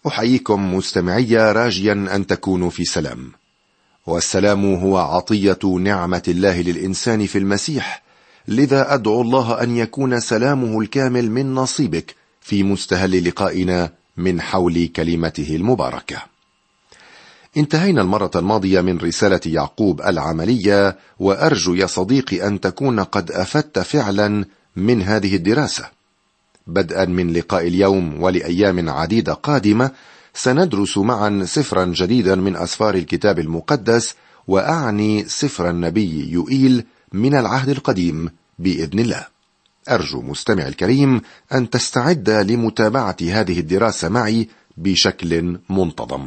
أحييكم مستمعي راجيا أن تكونوا في سلام، والسلام هو عطية نعمة الله للإنسان في المسيح، لذا أدعو الله أن يكون سلامه الكامل من نصيبك في مستهل لقائنا من حول كلمته المباركة. انتهينا المرة الماضية من رسالة يعقوب العملية، وأرجو يا صديقي أن تكون قد أفدت فعلا من هذه الدراسة. بدءا من لقاء اليوم ولأيام عديدة قادمة سندرس معا سفرا جديدا من أسفار الكتاب المقدس، وأعني سفر النبي يوئيل من العهد القديم بإذن الله. أرجو مستمع الكريم أن تستعد لمتابعة هذه الدراسة معي بشكل منتظم.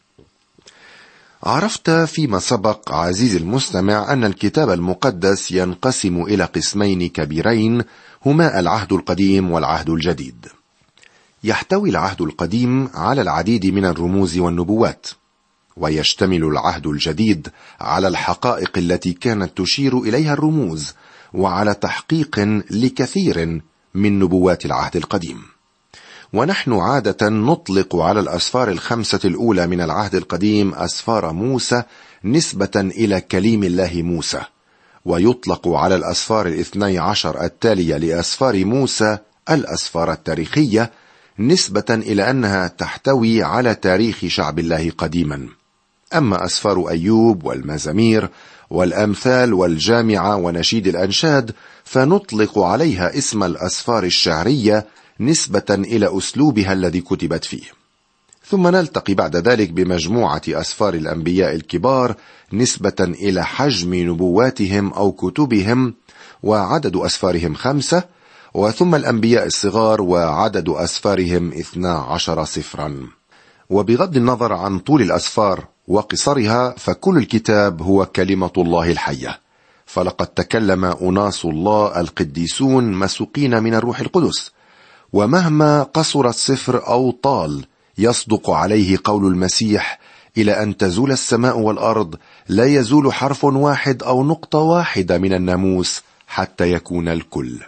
عرفت فيما سبق عزيزي المستمع أن الكتاب المقدس ينقسم إلى قسمين كبيرين، هما العهد القديم والعهد الجديد. يحتوي العهد القديم على العديد من الرموز والنبوات، ويشتمل العهد الجديد على الحقائق التي كانت تشير إليها الرموز، وعلى تحقيق لكثير من نبوات العهد القديم. ونحن عادة نطلق على الأسفار الخمسة الأولى من العهد القديم أسفار موسى نسبة إلى كليم الله موسى، ويطلق على الأسفار 12 التالية لأسفار موسى الأسفار التاريخية، نسبة إلى أنها تحتوي على تاريخ شعب الله قديما. أما أسفار أيوب والمزامير والأمثال والجامعة ونشيد الأنشاد فنطلق عليها اسم الأسفار الشعرية نسبة إلى أسلوبها الذي كتبت فيه. ثم نلتقي بعد ذلك بمجموعة أسفار الأنبياء الكبار نسبة إلى حجم نبواتهم أو كتبهم، وعدد أسفارهم 5، وثم الأنبياء الصغار وعدد أسفارهم 12 سفرا. وبغض النظر عن طول الأسفار وقصرها، فكل الكتاب هو كلمة الله الحية، فلقد تكلم أناس الله القديسون مسوقين من الروح القدس، ومهما قصر السفر أو طال يصدق عليه قول المسيح: إلى أن تزول السماء والأرض لا يزول حرف واحد أو نقطة واحدة من الناموس حتى يكون الكل.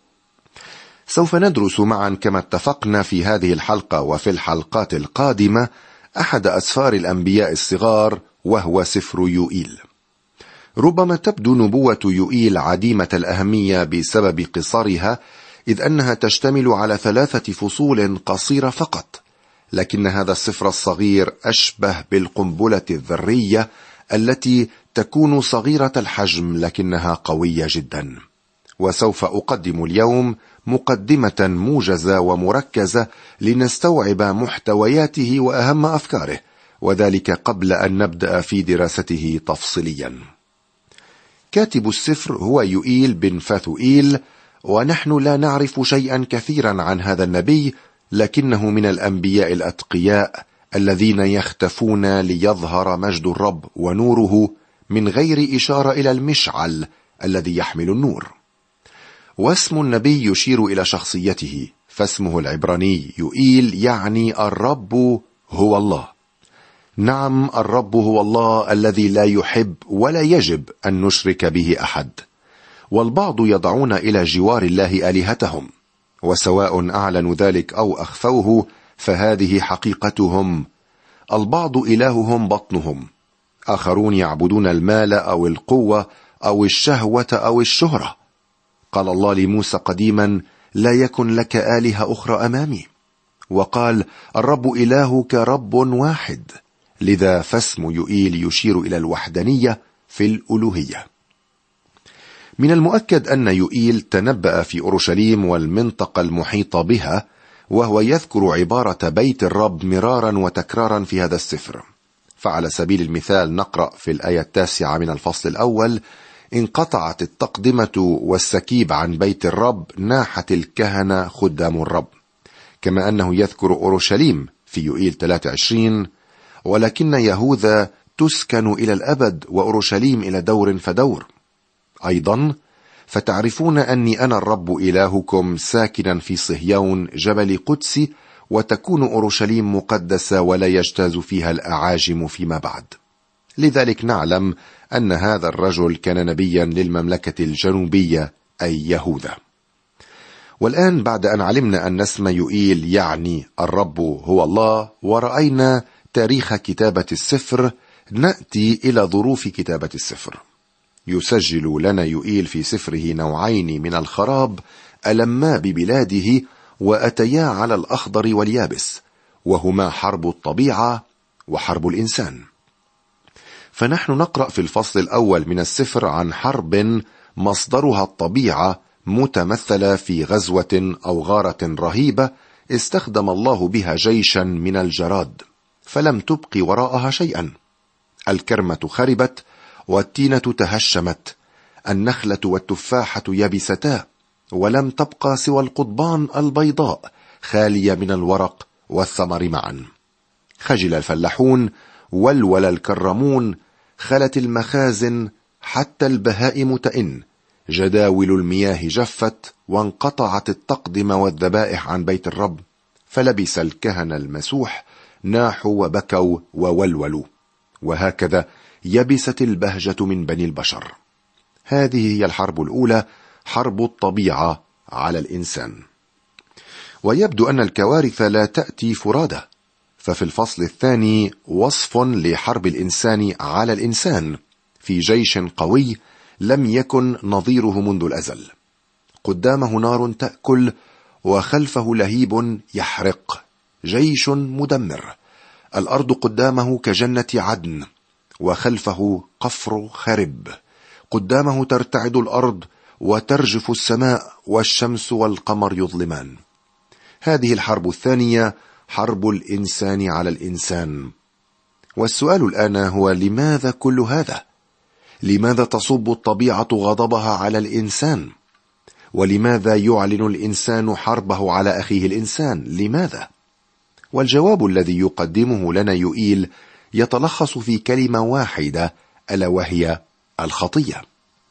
سوف ندرس معا كما اتفقنا في هذه الحلقة وفي الحلقات القادمة أحد أسفار الأنبياء الصغار، وهو سفر يوئيل. ربما تبدو نبوة يوئيل عديمة الأهمية بسبب قصرها، إذ أنها تشتمل على 3 فصول قصيرة فقط، لكن هذا السفر الصغير أشبه بالقنبلة الذرية التي تكون صغيرة الحجم لكنها قوية جدا. وسوف أقدم اليوم مقدمة موجزة ومركزة لنستوعب محتوياته وأهم أفكاره، وذلك قبل أن نبدأ في دراسته تفصيليا. كاتب السفر هو يوئيل بن فاثوئيل، ونحن لا نعرف شيئا كثيرا عن هذا النبي، لكنه من الأنبياء الأتقياء الذين يختفون ليظهر مجد الرب ونوره من غير إشارة إلى المشعل الذي يحمل النور. واسم النبي يشير إلى شخصيته، فاسمه العبراني يوئيل يعني الرب هو الله. نعم، الرب هو الله الذي لا يحب ولا يجب أن نشرك به أحد. والبعض يضعون إلى جوار الله آلهتهم، وسواء أعلنوا ذلك أو أخفوه فهذه حقيقتهم. البعض إلههم بطنهم، آخرون يعبدون المال أو القوة أو الشهوة أو الشهرة. قال الله لموسى قديما: لا يكن لك آلهة أخرى أمامي. وقال: الرب إلهك رب واحد. لذا فاسم يوئيل يشير إلى الوحدانية في الألوهية. من المؤكد أن يوئيل تنبأ في أورشليم والمنطقة المحيطة بها، وهو يذكر عبارة بيت الرب مرارا وتكرارا في هذا السفر. فعلى سبيل المثال نقرأ في الآية 9 من الفصل الأول: انقطعت التقدمة والسكيب عن بيت الرب، ناحت الكهنة خدام الرب. كما أنه يذكر أورشليم في يوئيل 23: ولكن يهوذا تسكن إلى الأبد وأورشليم إلى دور فدور. أيضا: فتعرفون أني أنا الرب إلهكم ساكنا في صهيون جبل قدسي، وتكون أورشليم مقدسة ولا يجتاز فيها الأعاجم فيما بعد. لذلك نعلم أن هذا الرجل كان نبيا للمملكة الجنوبية أي يهوذا. والآن بعد أن علمنا أن اسم يوئيل يعني الرب هو الله، ورأينا تاريخ كتابة السفر، نأتي إلى ظروف كتابة السفر. يسجل لنا يوئيل في سفره نوعين من الخراب ألما ببلاده وأتيا على الأخضر واليابس، وهما حرب الطبيعة وحرب الإنسان. فنحن نقرأ في الفصل الأول من السفر عن حرب مصدرها الطبيعة، متمثلة في غزوة أو غارة رهيبة استخدم الله بها جيشا من الجراد، فلم تبق وراءها شيئا. الكرمة خربت، والتينة تهشمت، النخلة والتفاحة يبستا، ولم تبقى سوى القضبان البيضاء خالية من الورق والثمر معا. خجل الفلاحون، ولول الكرمون، خلت المخازن، حتى البهائم تئن، جداول المياه جفت، وانقطعت التقدمة والذبائح عن بيت الرب، فلبس الكهنة المسوح، ناحوا وبكوا وولولوا، وهكذا يبست البهجة من بني البشر. هذه هي الحرب الأولى، حرب الطبيعة على الإنسان. ويبدو أن الكوارث لا تأتي فرادى، ففي الفصل الثاني وصف لحرب الإنسان على الإنسان في جيش قوي لم يكن نظيره منذ الأزل. قدامه نار تأكل، وخلفه لهيب يحرق، جيش مدمر. الأرض قدامه كجنة عدن، وخلفه قفر خرب. قدامه ترتعد الأرض وترجف السماء، والشمس والقمر يظلمان. هذه الحرب الثانية، حرب الإنسان على الإنسان. والسؤال الآن هو: لماذا كل هذا؟ لماذا تصب الطبيعة غضبها على الإنسان؟ ولماذا يعلن الإنسان حربه على أخيه الإنسان؟ لماذا؟ والجواب الذي يقدمه لنا يوئيل يتلخص في كلمة واحدة، ألا وهي الخطية.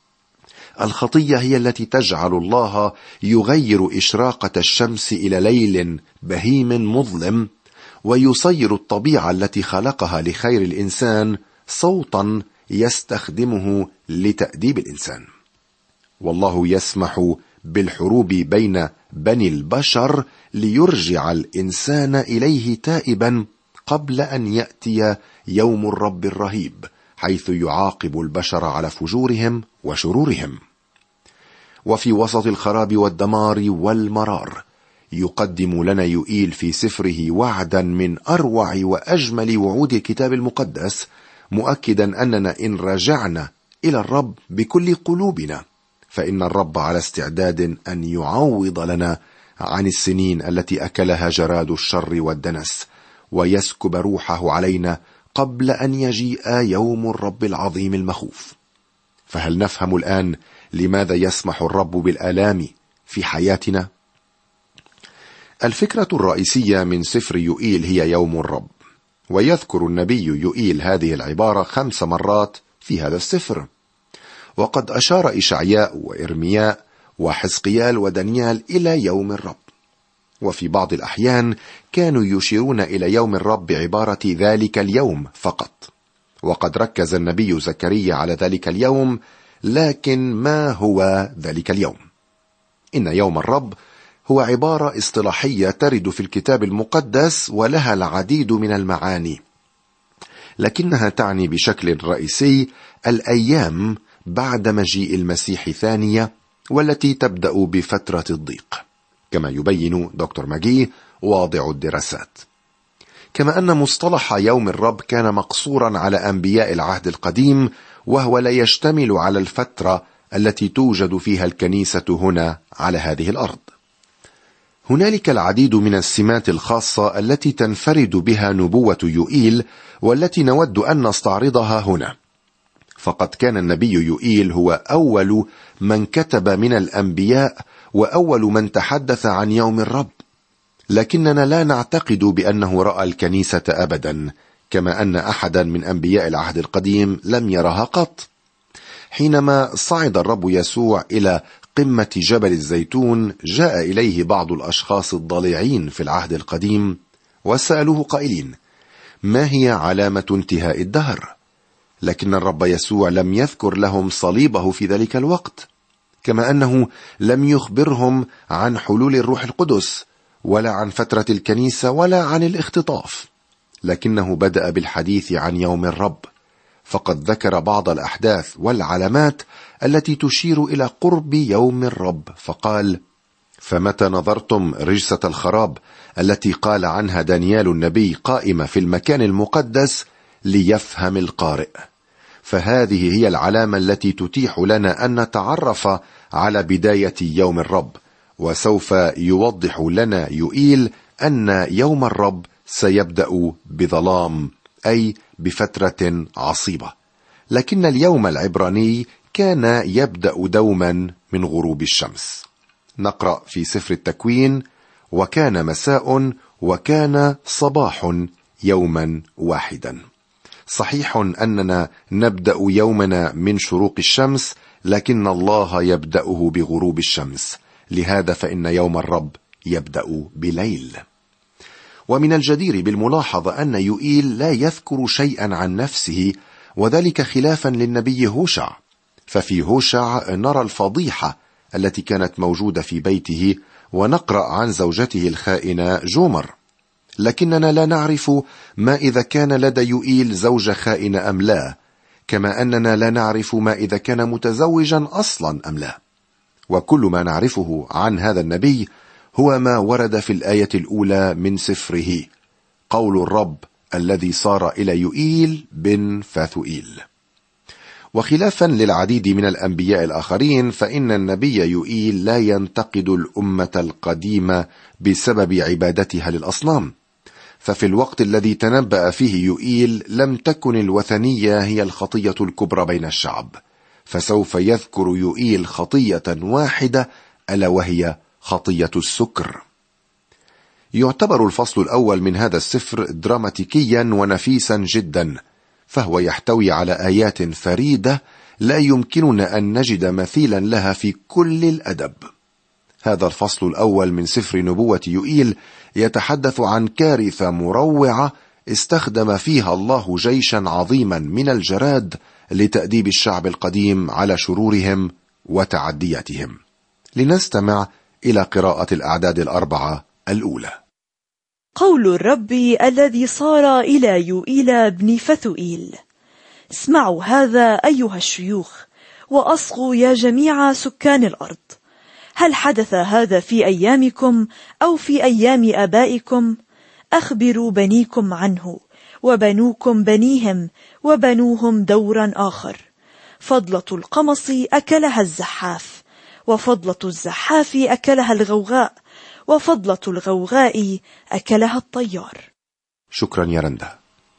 الخطية هي التي تجعل الله يغير إشراقة الشمس إلى ليل بهيم مظلم، ويصير الطبيعة التي خلقها لخير الإنسان صوتا يستخدمه لتأديب الإنسان. والله يسمح بالحروب بين بني البشر ليرجع الإنسان إليه تائبا قبل أن يأتي يوم الرب الرهيب، حيث يعاقب البشر على فجورهم وشرورهم. وفي وسط الخراب والدمار والمرار يقدم لنا يوئيل في سفره وعدا من أروع وأجمل وعود الكتاب المقدس، مؤكدا أننا إن رجعنا إلى الرب بكل قلوبنا فإن الرب على استعداد أن يعوض لنا عن السنين التي أكلها جراد الشر والدنس، ويسكب روحه علينا قبل أن يجيء يوم الرب العظيم المخوف. فهل نفهم الآن لماذا يسمح الرب بالآلام في حياتنا؟ الفكرة الرئيسية من سفر يوئيل هي يوم الرب، ويذكر النبي يوئيل هذه العبارة 5 مرات في هذا السفر. وقد أشار إشعياء وإرمياء وحزقيال ودانيال إلى يوم الرب، وفي بعض الأحيان كانوا يشيرون إلى يوم الرب بعبارة ذلك اليوم فقط. وقد ركز النبي زكريا على ذلك اليوم، لكن ما هو ذلك اليوم؟ إن يوم الرب هو عبارة اصطلاحية ترد في الكتاب المقدس، ولها العديد من المعاني، لكنها تعني بشكل رئيسي الأيام بعد مجيء المسيح ثانية، والتي تبدأ بفترة الضيق، كما يبين دكتور ماجي واضع الدراسات. كما أن مصطلح يوم الرب كان مقصورا على أنبياء العهد القديم، وهو لا يشتمل على الفترة التي توجد فيها الكنيسة هنا على هذه الأرض. هنالك العديد من السمات الخاصة التي تنفرد بها نبوة يوئيل، والتي نود أن نستعرضها هنا. فقد كان النبي يوئيل هو أول من كتب من الأنبياء، وأول من تحدث عن يوم الرب، لكننا لا نعتقد بأنه رأى الكنيسة أبدا، كما أن أحدا من أنبياء العهد القديم لم يرها قط. حينما صعد الرب يسوع إلى قمة جبل الزيتون، جاء إليه بعض الأشخاص الضليعين في العهد القديم وسألوه قائلين: ما هي علامة انتهاء الدهر؟ لكن الرب يسوع لم يذكر لهم صليبه في ذلك الوقت، كما أنه لم يخبرهم عن حلول الروح القدس ولا عن فترة الكنيسة ولا عن الاختطاف، لكنه بدأ بالحديث عن يوم الرب، فقد ذكر بعض الأحداث والعلامات التي تشير إلى قرب يوم الرب، فقال: فمتى نظرتم رجسة الخراب التي قال عنها دانيال النبي قائمة في المكان المقدس ليفهم القارئ. فهذه هي العلامة التي تتيح لنا أن نتعرف على بداية يوم الرب، وسوف يوضح لنا يوئيل أن يوم الرب سيبدأ بظلام، أي بفترة عصيبة، لكن اليوم العبراني كان يبدأ دوما من غروب الشمس. نقرأ في سفر التكوين: وكان مساء وكان صباح يوما واحدا. صحيح أننا نبدأ يومنا من شروق الشمس، لكن الله يبدأه بغروب الشمس، لهذا فإن يوم الرب يبدأ بليل. ومن الجدير بالملاحظة أن يوئيل لا يذكر شيئا عن نفسه، وذلك خلافا للنبي هوشع، ففي هوشع نرى الفضيحة التي كانت موجودة في بيته، ونقرأ عن زوجته الخائنة جومر، لكننا لا نعرف ما إذا كان لدى يوئيل زوجة خائنة أم لا، كما أننا لا نعرف ما إذا كان متزوجا أصلا أم لا. وكل ما نعرفه عن هذا النبي هو ما ورد في الآية الأولى من سفره: قول الرب الذي صار إلى يوئيل بن فاثوئيل. وخلافا للعديد من الأنبياء الآخرين، فإن النبي يوئيل لا ينتقد الأمة القديمة بسبب عبادتها للأصنام، ففي الوقت الذي تنبأ فيه يوئيل لم تكن الوثنية هي الخطية الكبرى بين الشعب، فسوف يذكر يوئيل خطية واحدة، ألا وهي خطية السكر. يعتبر الفصل الأول من هذا السفر دراماتيكيا ونفيسا جدا، فهو يحتوي على آيات فريدة لا يمكننا أن نجد مثيلا لها في كل الأدب. هذا الفصل الأول من سفر نبوة يوئيل يتحدث عن كارثة مروعة استخدم فيها الله جيشا عظيما من الجراد لتأديب الشعب القديم على شرورهم وتعدياتهم. لنستمع إلى قراءة الأعداد الأربعة الأولى. قول الرب الذي صار إلى يوئيل بن فثوئيل: اسمعوا هذا أيها الشيوخ، وأصغوا يا جميع سكان الأرض. هل حدث هذا في أيامكم أو في أيام آبائكم؟ أخبروا بنيكم عنه، وبنوكم بنيهم، وبنوهم دورا آخر. فضلة القمص أكلها الزحاف، وفضلة الزحاف أكلها الغوغاء، وفضلة الغوغاء أكلها الطيار. شكرا يا رندا.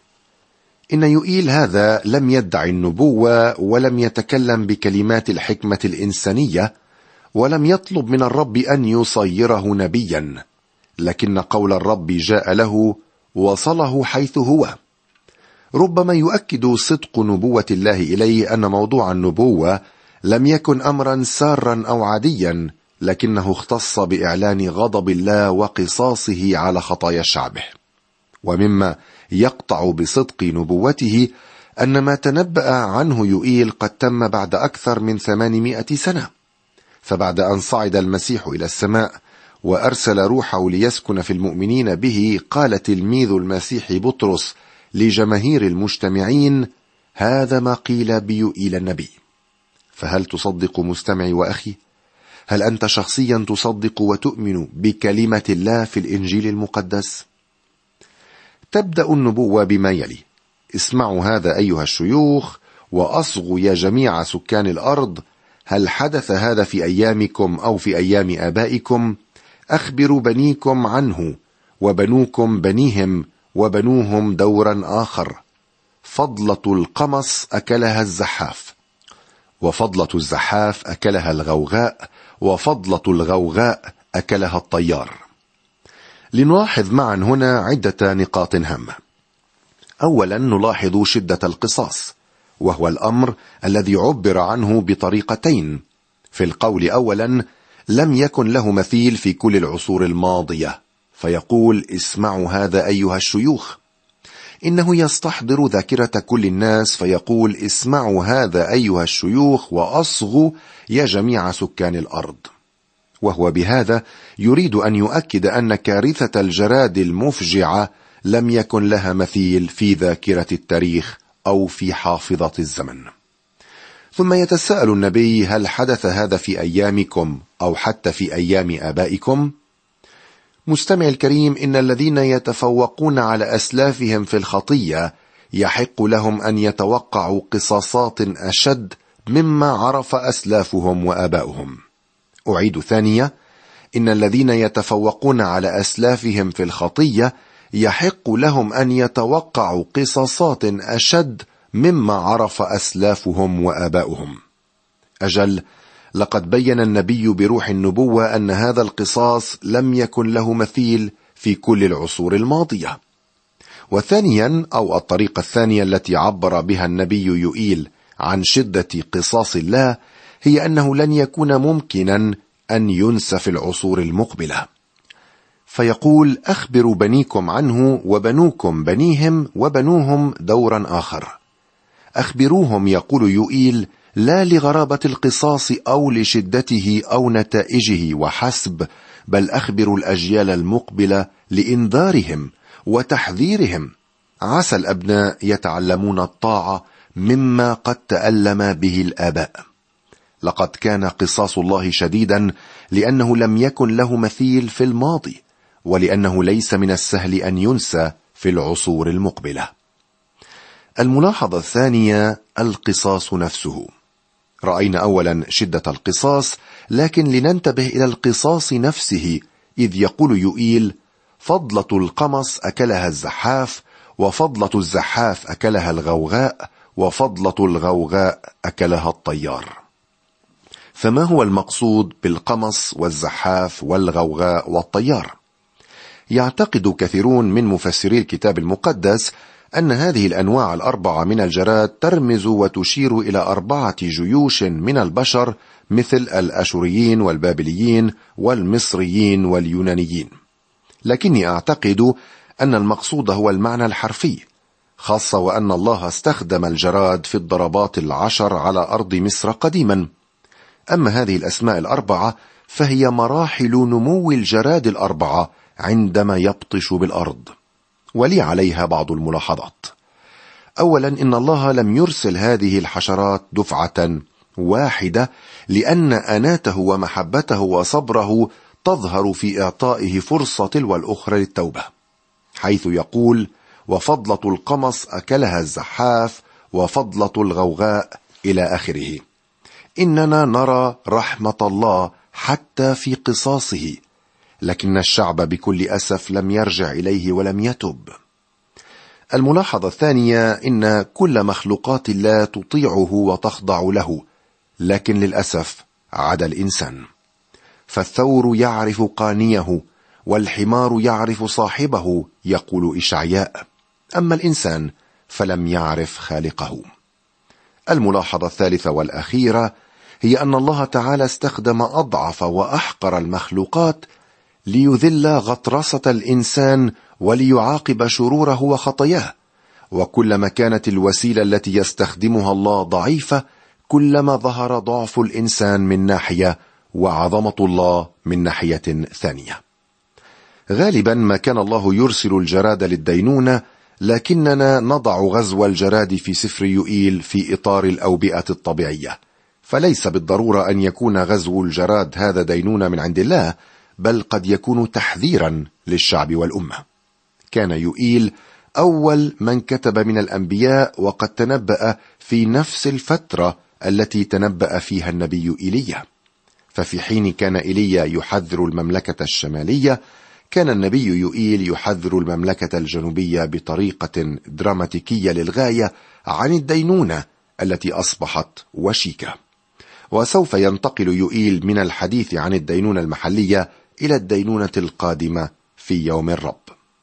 إن يوئيل هذا لم يدعي النبوة، ولم يتكلم بكلمات الحكمة الإنسانية، ولم يطلب من الرب أن يصيره نبيا، لكن قول الرب جاء له وصله حيث هو. ربما يؤكد صدق نبوة الله إليه أن موضوع النبوة لم يكن أمرا سارا أو عاديا، لكنه اختص بإعلان غضب الله وقصاصه على خطايا شعبه. ومما يقطع بصدق نبوته أن ما تنبأ عنه يوئيل قد تم بعد أكثر من 800 سنة. فبعد أن صعد المسيح إلى السماء وأرسل روحه ليسكن في المؤمنين به، قال تلميذ المسيح بطرس لجماهير المجتمعين: هذا ما قيل بيوئيل النبي. فهل تصدق مستمعي وأخي؟ هل أنت شخصيا تصدق وتؤمن بكلمة الله في الإنجيل المقدس؟ تبدأ النبوة بما يلي: اسمعوا هذا أيها الشيوخ، وأصغوا يا جميع سكان الأرض. هل حدث هذا في أيامكم أو في أيام آبائكم؟ أخبروا بنيكم عنه، وبنوكم بنيهم، وبنوهم دورا آخر. فضلة القمص أكلها الزحاف، وفضلة الزحاف أكلها الغوغاء، وفضلة الغوغاء أكلها الطيار. لنلاحظ معا هنا عدة نقاط هامة. أولا نلاحظ شدة القصاص، وهو الأمر الذي عبر عنه بطريقتين. في القول أولا لم يكن له مثيل في كل العصور الماضية، فيقول: اسمعوا هذا أيها الشيوخ. إنه يستحضر ذاكرة كل الناس فيقول: اسمعوا هذا أيها الشيوخ، وأصغوا يا جميع سكان الأرض. وهو بهذا يريد أن يؤكد أن كارثة الجراد المفجعة لم يكن لها مثيل في ذاكرة التاريخ أو في حافظة الزمن. ثم يتساءل النبي: هل حدث هذا في أيامكم أو حتى في أيام آبائكم؟ مستمع الكريم، إن الذين يتفوقون على أسلافهم في الخطية يحق لهم أن يتوقعوا قصاصات أشد مما عرف أسلافهم وآباؤهم. أعيد ثانية: إن الذين يتفوقون على أسلافهم في الخطية يحق لهم أن يتوقعوا قصاصات أشد مما عرف أسلافهم وآباؤهم. أجل، لقد بين النبي بروح النبوة أن هذا القصاص لم يكن له مثيل في كل العصور الماضية. وثانيا، أو الطريقة الثانية التي عبر بها النبي يوئيل عن شدة قصاص الله، هي أنه لن يكون ممكنا أن ينسى في العصور المقبلة. فيقول: أخبروا بنيكم عنه وبنوكم بنيهم وبنوهم دورا آخر. أخبروهم، يقول يوئيل، لا لغرابة القصاص أو لشدته أو نتائجه وحسب، بل أخبروا الأجيال المقبلة لإنذارهم وتحذيرهم. عسى الأبناء يتعلمون الطاعة مما قد تألم به الآباء. لقد كان قصاص الله شديدا لأنه لم يكن له مثيل في الماضي، ولأنه ليس من السهل أن ينسى في العصور المقبلة. الملاحظة الثانية: القصاص نفسه. رأينا أولا شدة القصاص، لكن لننتبه إلى القصاص نفسه، إذ يقول يوئيل: فضلة القمص أكلها الزحاف، وفضلة الزحاف أكلها الغوغاء، وفضلة الغوغاء أكلها الطيار. فما هو المقصود بالقمص والزحاف والغوغاء والطيار؟ يعتقد كثيرون من مفسري الكتاب المقدس أن هذه الأنواع الأربعة من الجراد ترمز وتشير إلى 4 جيوش من البشر، مثل الأشوريين والبابليين والمصريين واليونانيين. لكني أعتقد أن المقصود هو المعنى الحرفي، خاصة وأن الله استخدم الجراد في الضربات 10 على أرض مصر قديما. أما هذه الأسماء ال4 فهي مراحل نمو الجراد ال4 عندما يبطش بالأرض. ولي عليها بعض الملاحظات. أولا، إن الله لم يرسل هذه الحشرات دفعة واحدة، لأن أناته ومحبته وصبره تظهر في إعطائه فرصة تلو الأخرى للتوبة، حيث يقول: وفضلة القمص أكلها الزحاف، وفضلة الغوغاء، إلى آخره. إننا نرى رحمة الله حتى في قصاصه، لكن الشعب بكل أسف لم يرجع إليه ولم يتب. الملاحظة الثانية: إن كل مخلوقات الله تطيعه وتخضع له، لكن للأسف عدا الإنسان. فالثور يعرف قانيه، والحمار يعرف صاحبه، يقول إشعياء، أما الإنسان فلم يعرف خالقه. الملاحظة الثالثة والأخيرة هي أن الله تعالى استخدم أضعف وأحقر المخلوقات ليذل غطرسة الإنسان وليعاقب شروره وخطاياه. وكلما كانت الوسيلة التي يستخدمها الله ضعيفة، كلما ظهر ضعف الإنسان من ناحية وعظمة الله من ناحية ثانية. غالبا ما كان الله يرسل الجراد للدينونة، لكننا نضع غزو الجراد في سفر يوئيل في إطار الأوبئة الطبيعية، فليس بالضرورة أن يكون غزو الجراد هذا دينونة من عند الله، بل قد يكون تحذيرا للشعب والأمة. كان يوئيل أول من كتب من الأنبياء، وقد تنبأ في نفس الفترة التي تنبأ فيها النبي إيليا. ففي حين كان إيليا يحذر المملكة الشمالية، كان النبي يوئيل يحذر المملكة الجنوبية بطريقة دراماتيكية للغاية عن الدينونة التي أصبحت وشيكة. وسوف ينتقل يوئيل من الحديث عن الدينونة المحلية إلى الدينونة القادمة في يوم الرب.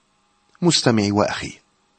مستمعي وأخي،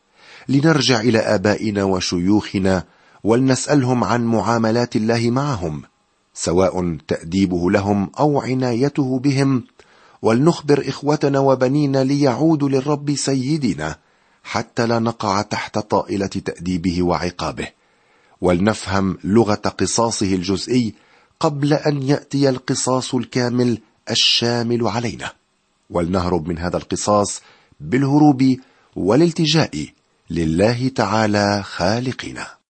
لنرجع إلى آبائنا وشيوخنا ولنسألهم عن معاملات الله معهم، سواء تأديبه لهم أو عنايته بهم، ولنخبر إخوتنا وبنينا ليعودوا للرب سيدنا، حتى لا نقع تحت طائلة تأديبه وعقابه، ولنفهم لغة قصاصه الجزئي قبل أن يأتي القصاص الكامل الشامل علينا، ولنهرب من هذا القصاص بالهروب والالتجاء لله تعالى خالقنا.